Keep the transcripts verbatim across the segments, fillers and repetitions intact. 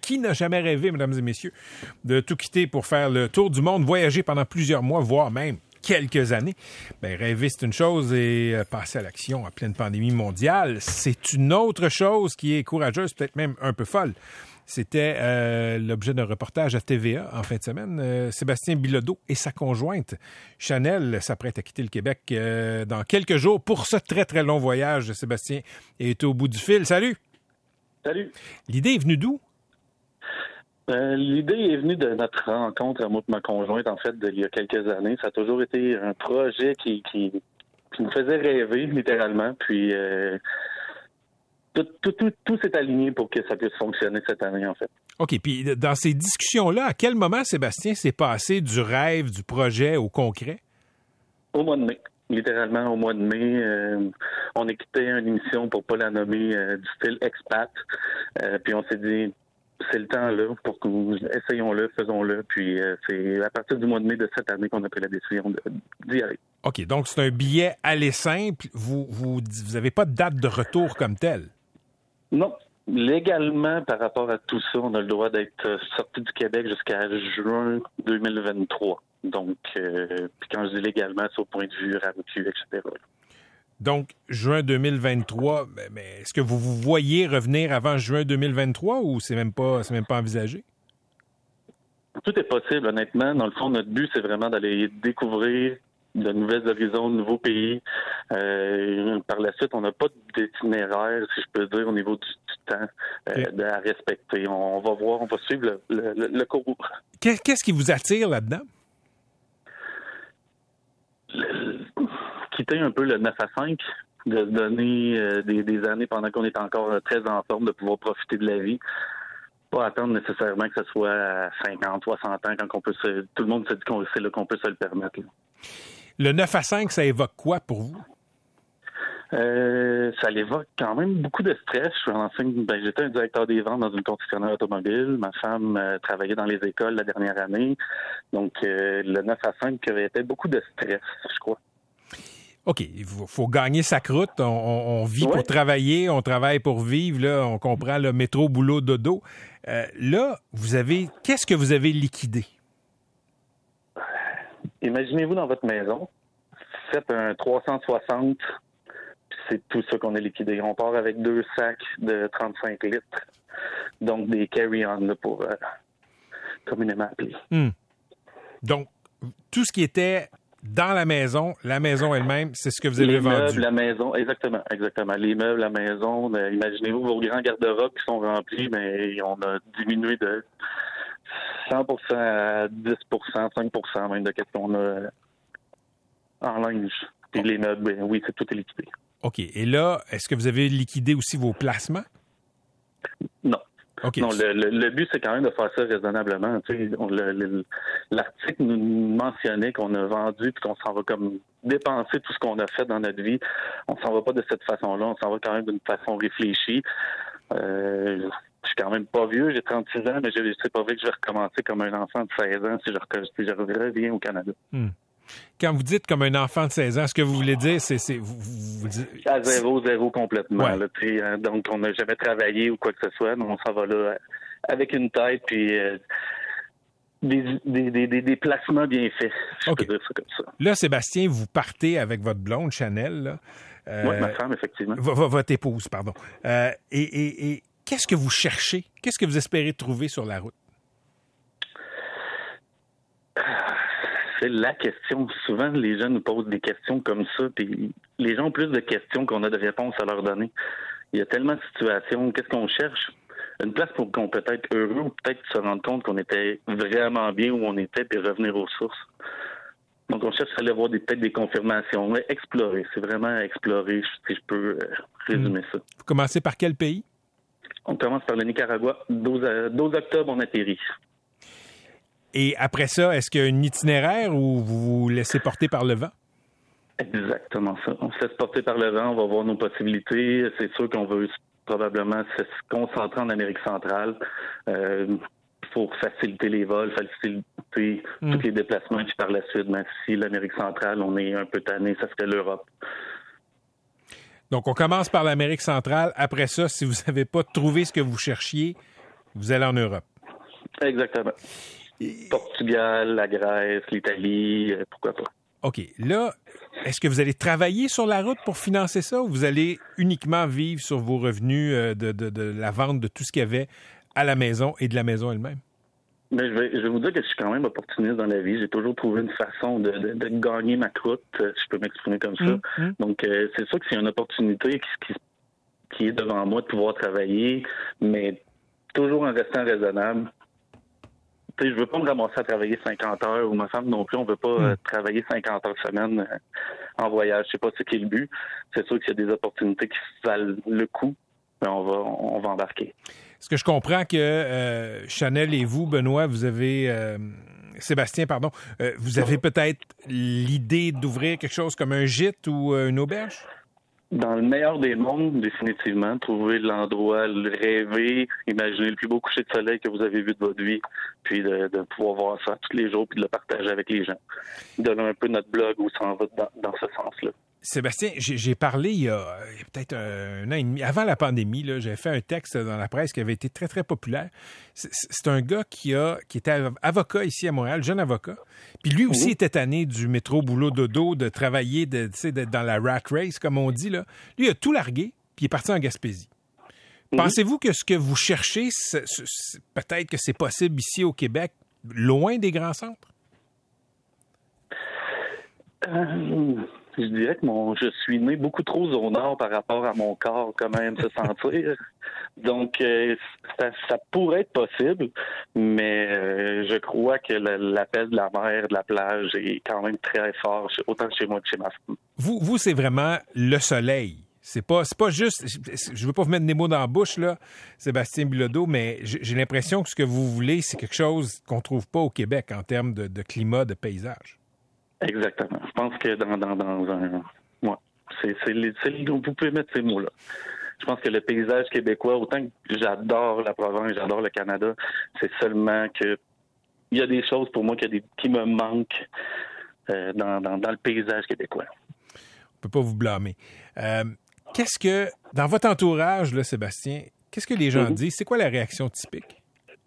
Qui n'a jamais rêvé, mesdames et messieurs, de tout quitter pour faire le tour du monde, voyager pendant plusieurs mois, voire même quelques années? Bien, rêver, c'est une chose et passer à l'action en pleine pandémie mondiale, c'est une autre chose qui est courageuse, peut-être même un peu folle. C'était euh, l'objet d'un reportage à T V A en fin de semaine. Euh, Sébastien Bilodeau et sa conjointe Chanel s'apprêtent à quitter le Québec euh, dans quelques jours pour ce très, très long voyage. Sébastien est au bout du fil. Salut! Salut! L'idée est venue d'où? Euh, l'idée est venue de notre rencontre, moi et ma conjointe, en fait, d'il y a quelques années. Ça a toujours été un projet qui, qui, qui nous faisait rêver, littéralement. Puis... Euh, Tout, tout, tout, tout s'est aligné pour que ça puisse fonctionner cette année, en fait. OK. Puis dans ces discussions-là, à quel moment, Sébastien, s'est passé du rêve, du projet au concret? Au mois de mai. Littéralement, au mois de mai, euh, on écoutait une émission, pour pas la nommer, euh, du style Expat. Euh, puis on s'est dit, c'est le temps là, pour que nous essayons-le, faisons-le. Puis euh, c'est à partir du mois de mai de cette année qu'on a pris la décision de, d'y aller. OK. Donc, c'est un billet aller simple. Vous, vous, vous avez pas de date de retour comme telle? Non. Légalement, par rapport à tout ça, on a le droit d'être sorti du Québec jusqu'à juin deux mille vingt-trois. Donc, euh, puis quand je dis légalement, c'est au point de vue R A M Q, et cetera. Donc, juin deux mille vingt-trois, mais est-ce que vous vous voyez revenir avant juin deux mille vingt-trois ou c'est même pas, c'est même pas envisagé? Tout est possible, honnêtement. Dans le fond, notre but, c'est vraiment d'aller découvrir de nouvelles horizons, de nouveaux pays. Euh, par la suite, on n'a pas d'itinéraire, si je peux dire, au niveau du, du temps euh, okay. à respecter. On, on va voir, on va suivre le, le, le cours. Qu'est-ce qui vous attire là-dedans? Le, quitter un peu le neuf à cinq, de se donner euh, des, des années pendant qu'on est encore très en forme, de pouvoir profiter de la vie. Pas attendre nécessairement que ce soit à cinquante, soixante ans, quand on peut se, tout le monde se dit qu'on c'est là qu'on peut se le permettre. Là. Le neuf à cinq, ça évoque quoi pour vous? Euh, ça évoque quand même beaucoup de stress. Je suis en ben, j'étais un directeur des ventes dans une concessionnaire automobile. Ma femme euh, travaillait dans les écoles la dernière année. Donc, euh, le neuf à cinq était beaucoup de stress, je crois. OK, il faut, faut gagner sa croûte. On, on, on vit ouais. pour travailler, on travaille pour vivre. Là, on comprend le métro, boulot, dodo. Euh, là, vous avez, qu'est-ce que vous avez liquidé? Imaginez-vous dans votre maison, faites un trois cent soixante, puis c'est tout ça qu'on a liquidé. On part avec deux sacs de trente-cinq litres, donc des carry-on pour euh, communément appelés. Hum. Donc, tout ce qui était dans la maison, la maison elle-même, c'est ce que vous avez Les vendu. Les meubles, la maison, exactement, exactement. Les meubles, la maison, euh, imaginez-vous vos grands garde-robes qui sont remplis, mais on a diminué de cent pour cent à dix pour cent, cinq pour cent même de ce qu'on a en linge. Puis oh. les meubles, ben, oui, c'est tout est liquidé. OK. Et là, est-ce que vous avez liquidé aussi vos placements? Non. Okay. Non, le, le, le but, c'est quand même de faire ça raisonnablement. Tu sais, on, le, le, l'article nous mentionnait qu'on a vendu puis qu'on s'en va comme dépenser tout ce qu'on a fait dans notre vie. On s'en va pas de cette façon-là. On s'en va quand même d'une façon réfléchie. Euh, je suis quand même pas vieux, j'ai trente-six ans, mais je c'est pas vrai que je vais recommencer comme un enfant de seize ans si je, si je reviens au Canada. Hmm. Quand vous dites comme un enfant de seize ans, ce que vous voulez dire, c'est... c'est vous, vous, vous dites... À zéro, zéro complètement. Ouais. Là, hein, donc, on n'a jamais travaillé ou quoi que ce soit. Donc, on s'en va là avec une tête puis euh, des, des, des, des, des placements bien faits, si okay. je peux dire ça comme ça. Là, Sébastien, vous partez avec votre blonde, Chanel. Là. Euh, oui, ma femme, effectivement. V- v- votre épouse, pardon. Euh, et, et, et qu'est-ce que vous cherchez? Qu'est-ce que vous espérez trouver sur la route? C'est la question. Souvent, les gens nous posent des questions comme ça, puis les gens ont plus de questions qu'on a de réponses à leur donner. Il y a tellement de situations. Qu'est-ce qu'on cherche? Une place pour qu'on peut être heureux ou peut-être se rendre compte qu'on était vraiment bien où on était puis revenir aux sources. Donc, on cherche à aller voir des, peut-être des confirmations. Mais explorer, c'est vraiment explorer, si je peux euh, résumer mmh. ça. Vous commencez par quel pays? On commence par le Nicaragua. douze, douze octobre, on atterrit. Et après ça, est-ce qu'il y a un itinéraire ou vous vous laissez porter par le vent? Exactement ça. On se laisse porter par le vent, on va voir nos possibilités. C'est sûr qu'on veut probablement se concentrer en Amérique centrale euh, pour faciliter les vols, faciliter mmh. tous les déplacements. Puis par la suite, ben, si l'Amérique centrale, on est un peu tanné, ça serait l'Europe. Donc, on commence par l'Amérique centrale. Après ça, si vous n'avez pas trouvé ce que vous cherchiez, Vous allez en Europe. Exactement. Et... Portugal, la Grèce, l'Italie, euh, pourquoi pas. OK. Là, est-ce que vous allez travailler sur la route pour financer ça ou vous allez uniquement vivre sur vos revenus de, de, de la vente de tout ce qu'il y avait à la maison et de la maison elle-même? Mais je vais, je vais vous dire que je suis quand même opportuniste dans la vie. J'ai toujours trouvé une façon de, de, de gagner ma croûte, si je peux m'exprimer comme ça. Mmh. Donc, euh, c'est sûr que c'est une opportunité qui, qui, qui est devant moi de pouvoir travailler, mais toujours en restant raisonnable. Tu sais, je veux pas me ramasser à travailler cinquante heures, ou ma femme non plus, on veut pas mmh. euh, travailler cinquante heures semaine euh, en voyage. Je sais pas ce qui est le but. C'est sûr qu'il y a des opportunités qui valent le coup, mais on va, on va embarquer. Est-ce que je comprends que euh, Chanel et vous, Benoît, vous avez... Euh, Sébastien, pardon, euh, vous avez peut-être l'idée d'ouvrir quelque chose comme un gîte ou euh, une auberge? Dans le meilleur des mondes, définitivement, trouver l'endroit, le rêver, imaginer le plus beau coucher de soleil que vous avez vu de votre vie, puis de, de pouvoir voir ça tous les jours, puis de le partager avec les gens. Donner un peu notre blog où ça en va dans, dans ce sens-là. Sébastien, j'ai, j'ai parlé il y a, il y a peut-être un, un an et demi, avant la pandémie, là, j'avais fait un texte dans la presse qui avait été très, très populaire. C'est, c'est un gars qui a qui était avocat ici à Montréal, jeune avocat. Puis lui aussi mmh. était tanné du métro boulot dodo, de travailler, de, tu sais, d'être dans la rat race, comme on dit. Là. Lui, il a tout largué, puis il est parti en Gaspésie. Mmh. Pensez-vous que ce que vous cherchez, c'est, c'est, peut-être que c'est possible ici au Québec, loin des grands centres? Euh... Je dirais que mon, je suis né beaucoup trop au nord par rapport à mon corps, comment même se sentir. Donc, euh, ça, ça pourrait être possible, mais euh, je crois que le, l'appel de la mer, de la plage est quand même très fort, autant chez moi que chez ma femme. Vous, vous c'est vraiment le soleil. C'est pas, c'est pas juste... Je veux pas vous mettre des mots dans la bouche, là, Sébastien Bilodeau, mais j'ai l'impression que ce que vous voulez, c'est quelque chose qu'on trouve pas au Québec en termes de, de climat, de paysage. Exactement. Je pense que dans, dans, dans un... Ouais, c'est, c'est, les, c'est les... Vous pouvez mettre ces mots-là. Je pense que le paysage québécois, autant que j'adore la province, j'adore le Canada, c'est seulement que il y a des choses pour moi qui, des... qui me manquent euh, dans, dans, dans le paysage québécois. On peut pas vous blâmer. Euh, qu'est-ce que, dans votre entourage, là, Sébastien, qu'est-ce que les gens mm-hmm. disent? C'est quoi la réaction typique?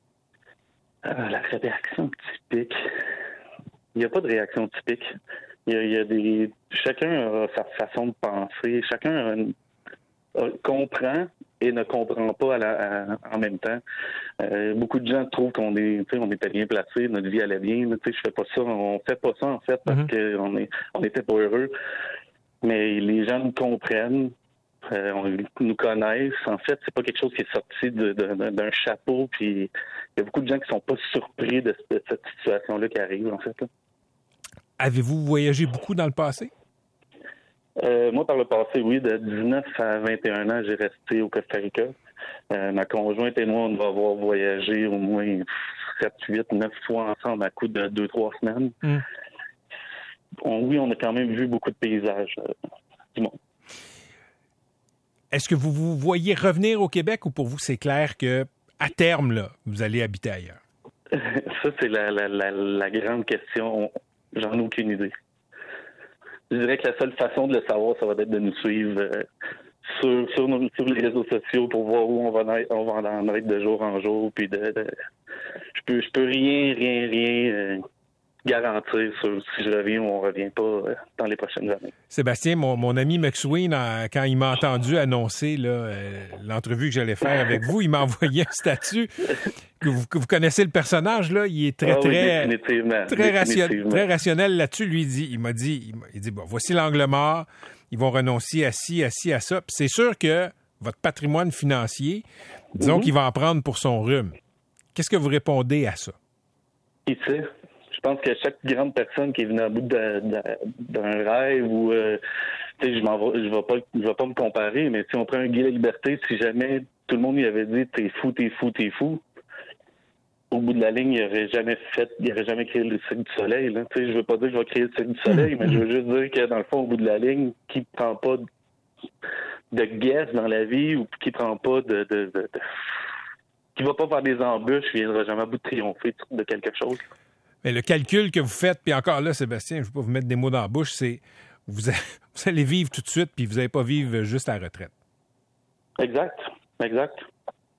Euh, la réaction typique... Il n'y a pas de réaction typique. Il y a, il y a des... Chacun a sa façon de penser. Chacun a une... a... comprend et ne comprend pas à la... à... en même temps. Euh, beaucoup de gens trouvent qu'on est, on était bien placé, notre vie allait bien. Je fais pas ça. On fait pas ça, en fait, parce mm-hmm. qu'on est... on était pas heureux. Mais les gens nous comprennent. Euh, on nous connaissent. En fait, c'est pas quelque chose qui est sorti de, de, d'un chapeau. Puis il y a beaucoup de gens qui sont pas surpris de, de cette situation-là qui arrive, en fait. Là. Avez-vous voyagé beaucoup dans le passé? Euh, moi, par le passé, oui. De dix-neuf à vingt et un ans, j'ai resté au Costa Rica. Euh, ma conjointe et moi, on va avoir voyagé au moins sept, huit, neuf fois ensemble à coup de deux, trois semaines. Mm. On, oui, on a quand même vu beaucoup de paysages euh, du monde. Est-ce que vous vous voyez revenir au Québec ou pour vous, c'est clair que à terme, là, vous allez habiter ailleurs? Ça, c'est la, la, la, la grande question. J'en ai aucune idée. Je dirais que la seule façon de le savoir, ça va être de nous suivre euh, sur, sur, nos, sur les réseaux sociaux pour voir où on va, naître, on va en être de jour en jour. Puis de, de, je peux, je peux rien, rien, rien euh, garantir sur si je reviens ou on revient pas euh, dans les prochaines années. Sébastien, mon, mon ami McSween, euh, quand il m'a entendu annoncer là, euh, l'entrevue que j'allais faire avec vous, il m'a envoyé un statut que vous, que vous connaissez le personnage, là, il est très, ah oui, très, définitivement, très, définitivement. Ration, très rationnel là-dessus. Lui, il, dit, il m'a dit, il, m'a, il dit, bon, voici l'angle mort, ils vont renoncer à ci, à ci, à ça. Puis c'est sûr que votre patrimoine financier, disons mm-hmm. qu'il va en prendre pour son rhume. Qu'est-ce que vous répondez à ça? Qui sait? Je pense que chaque grande personne qui est venue à bout de, de, d'un rêve ou euh, tu sais, je m'en vais, je vais pas, je vais pas me comparer, mais si on prend un Guy Laliberté, si jamais tout le monde lui avait dit t'es fou, t'es fou, t'es fou, au bout de la ligne, il aurait jamais fait, il aurait jamais créé le Cirque du Soleil. Là. Tu sais, je veux pas dire que je vais créer le Cirque du Soleil, mmh. mais je veux juste dire que dans le fond, au bout de la ligne, qui prend pas de guess dans la vie ou qui prend pas de, de, de, de qui va pas faire des embûches, il viendra jamais à bout de triompher de quelque chose. Mais le calcul que vous faites, puis encore là, Sébastien, je ne veux pas vous mettre des mots dans la bouche, c'est vous, vous allez vivre tout de suite, puis vous n'allez pas vivre juste à la retraite. Exact, exact.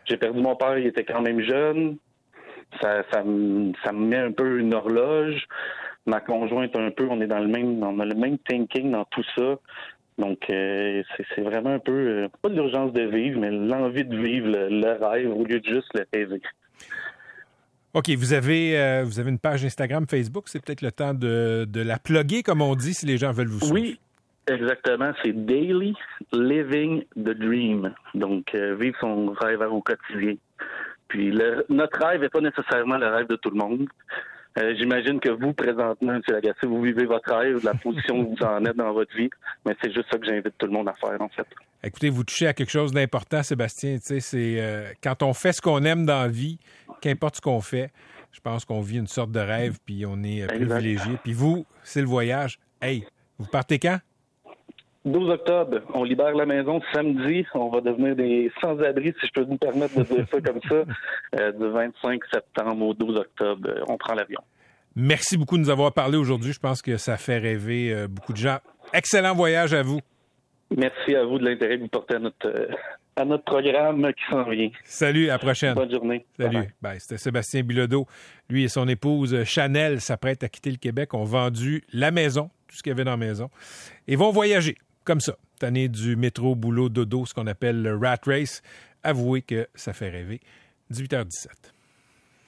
J'ai perdu mon père, il était quand même jeune. Ça, ça, me, ça me met un peu une horloge. Ma conjointe, un peu, on est dans le même, on a le même thinking dans tout ça. Donc, euh, c'est, c'est vraiment un peu, euh, pas de l'urgence de vivre, mais l'envie de vivre le, le rêve au lieu de juste le rêver. OK, vous avez, euh, vous avez une page Instagram, Facebook. C'est peut-être le temps de, de la plugger, comme on dit, si les gens veulent vous suivre. Oui, exactement. C'est Daily Living the Dream. Donc, euh, vivre son rêve au quotidien. Puis, le, notre rêve n'est pas nécessairement le rêve de tout le monde. Euh, j'imagine que vous, présentement, M. Lagacé, vous vivez votre rêve, la position où vous en êtes dans votre vie, mais c'est juste ça que j'invite tout le monde à faire, en fait. Écoutez, vous touchez à quelque chose d'important, Sébastien. Tu sais, c'est euh, quand on fait ce qu'on aime dans la vie, qu'importe ce qu'on fait, je pense qu'on vit une sorte de rêve, puis on est euh, privilégié. Puis vous, c'est le voyage. Hey, vous partez quand? douze octobre, on libère la maison samedi. On va devenir des sans-abri, si je peux me permettre de dire ça comme ça. Euh, du vingt-cinq septembre au douze octobre, euh, on prend l'avion. Merci beaucoup de nous avoir parlé aujourd'hui. Je pense que ça fait rêver euh, beaucoup de gens. Excellent voyage à vous. Merci à vous de l'intérêt que vous portez à notre, euh, à notre programme qui s'en vient. Salut, à la prochaine. Bonne journée. Salut. Bye bye. C'était Sébastien Bilodeau. Lui et son épouse Chanel s'apprêtent à quitter le Québec, ont vendu la maison, tout ce qu'il y avait dans la maison, et vont voyager. Comme ça, tanné du métro, boulot, dodo, ce qu'on appelle le rat race. Avouez que ça fait rêver. dix-huit heures dix-sept.